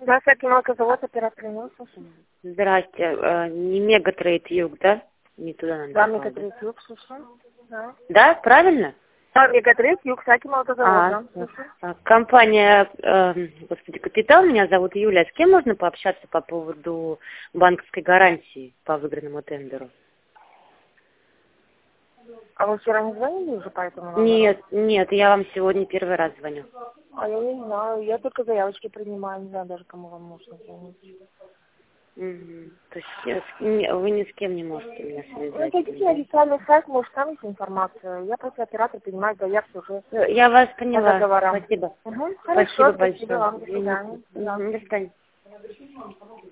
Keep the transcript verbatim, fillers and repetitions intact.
Да, всякий молокозавод, оператор Нилсон. Здрасте. э, Не Мегатрейд Юг, да? Не туда надо. Да, попала, Мегатрейд Юг, слушаю. Да. Да, правильно? Да, Мегатрейд Юг, всякий молокозавод, А, да, да. слушаю. А, Компания, э, господи, Капитал, меня зовут Юля. А с кем можно пообщаться по поводу банковской гарантии по выигранному тендеру? А вы вчера не звонили уже по этому номеру? Нет, нет, я вам сегодня первый раз звоню. А я не знаю, я только заявочки принимаю, не знаю даже, кому вам нужно звонить. Мгм. То есть э, с- не- вы ни с кем не можете меня Ну, связать? зайдите на официальный сайт, может, там есть информация. Я просто оператор принимаю заявки уже Э, Я вас по поняла. договорам. Спасибо. Угу, Спасибо хорошо, спасибо большое. вам, до Извините. свидания. Да. Мгм, до свидания.